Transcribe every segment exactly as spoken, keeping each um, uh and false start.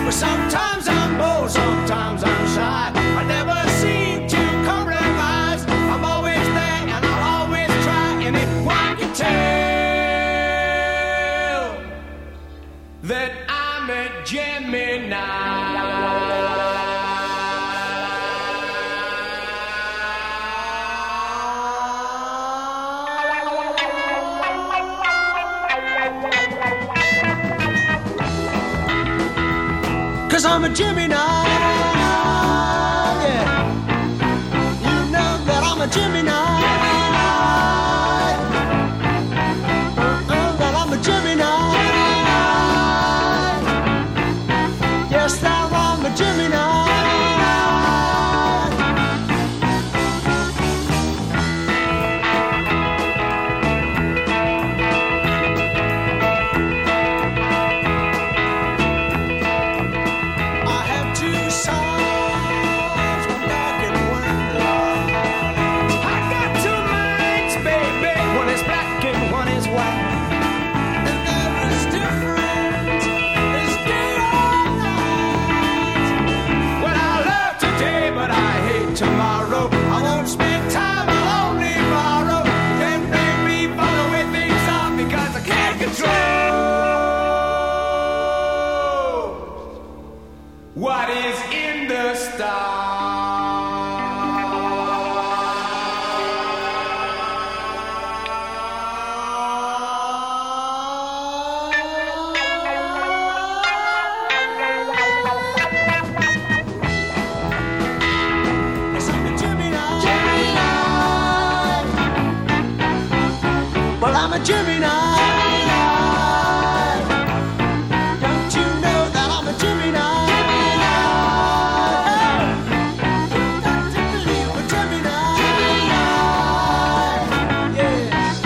But sometimes I'm bold, sometimes I'm shy. I never seem to compromise. I'm always there and I'll always try. And if one can tell that I'm a Gemini. Cause I'm a Gemini, yeah. You know that I'm a Gemini. Uh-uh, that I'm a Gemini. Yes, that I'm a Gemini. Tomorrow, I won't spend time, I'll only borrow. Can't blame me for the way things are because I can't control what is in the stars. I'm a Gemini. Don't you know that I'm a Gemini? You've got to believe I'm a Gemini. Yes.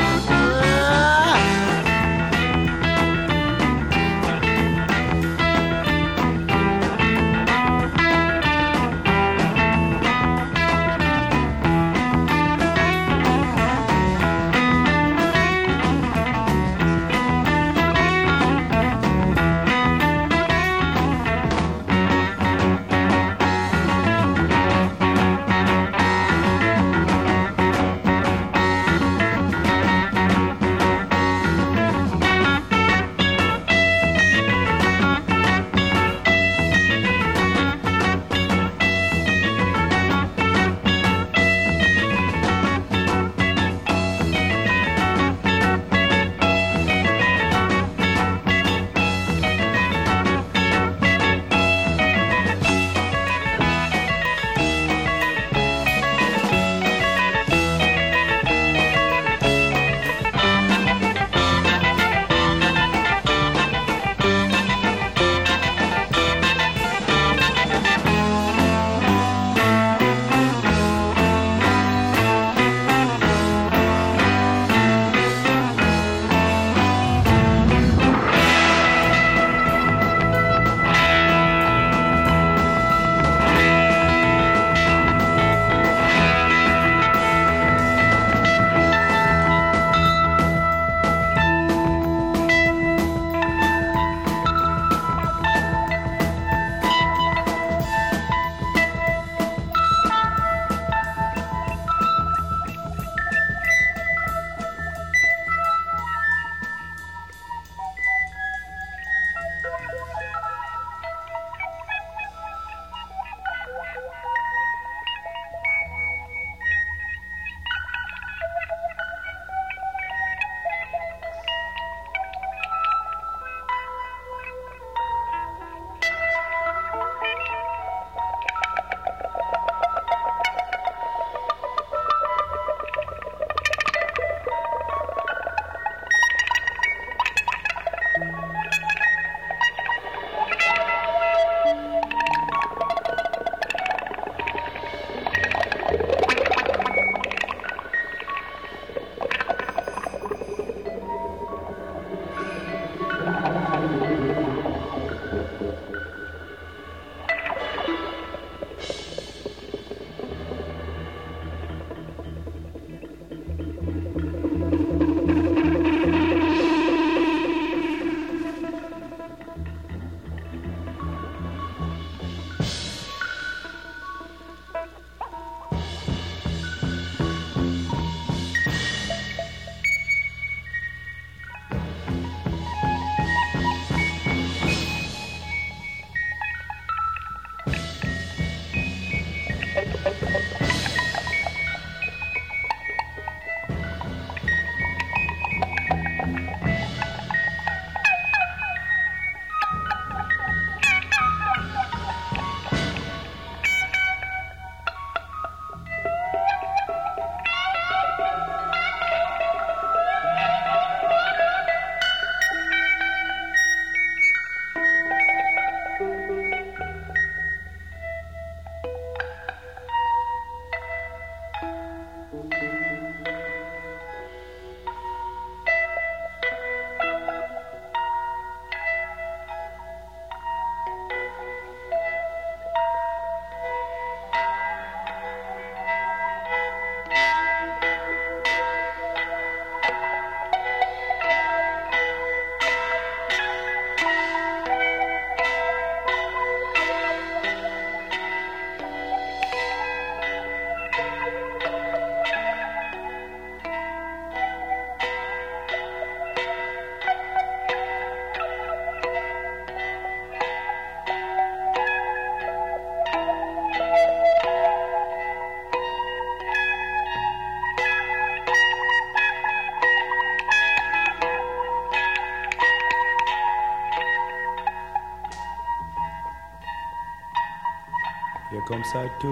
Here comes side two.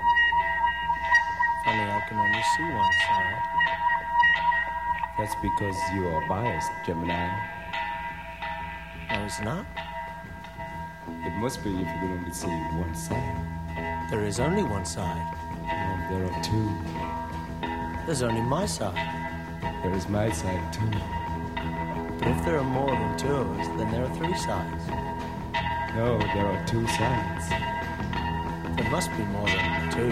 Funny, I can only see one side. That's because you are biased, Gemini. No, it's not. It must be if you can only see one side. There is only one side. No, there are two. There's only my side. There is my side too. But if there are more than two of us, then there are three sides. No, there are two sides. There must be more than two.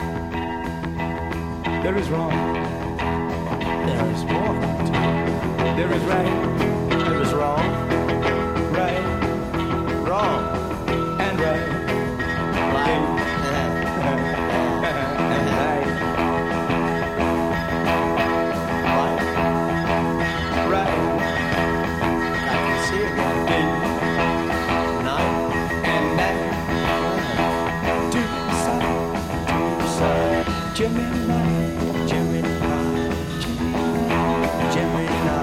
There is wrong. There is more than two. There is right. There is wrong. Right. Wrong. And right. Right. And right. Right. Right. I can see it again. Nine. And that. Two sides. Two sides. Gemini. Gemini. Gemini.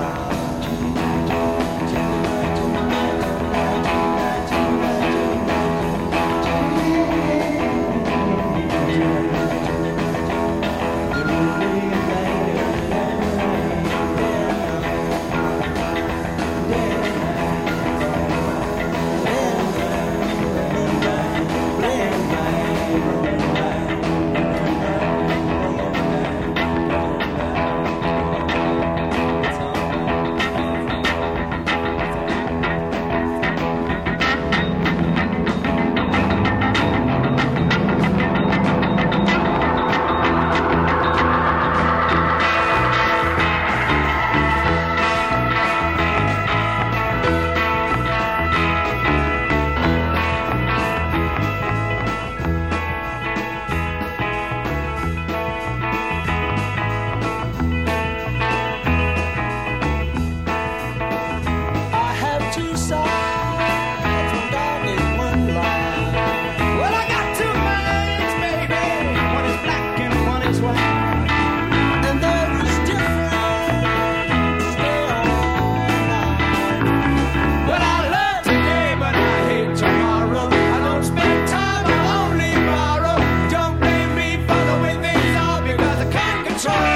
I have two sides, one dark and one light. Well, I got two minds, baby. One is black and one is white. And there is difference there all night. Well, I love today, but I hate tomorrow. I don't spend time, I only borrow. Don't blame me for the way things are, because I can't control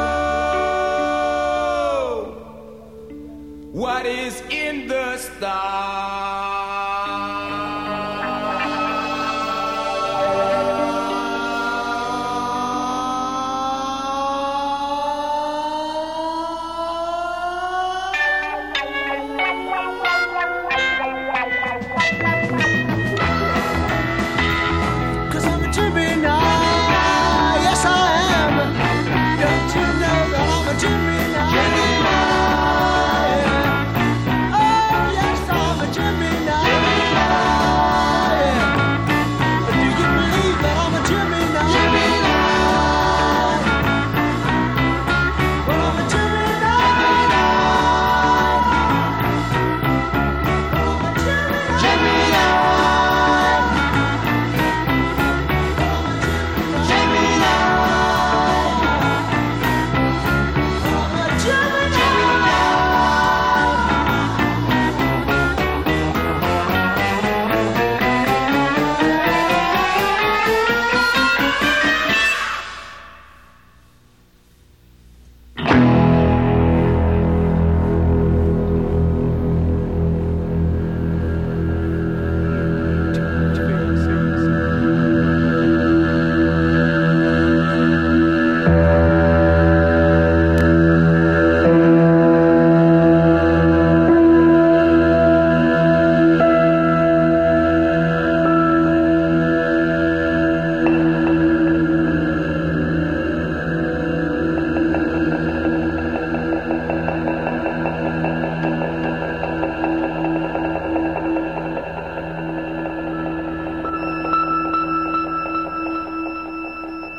what is in the stars.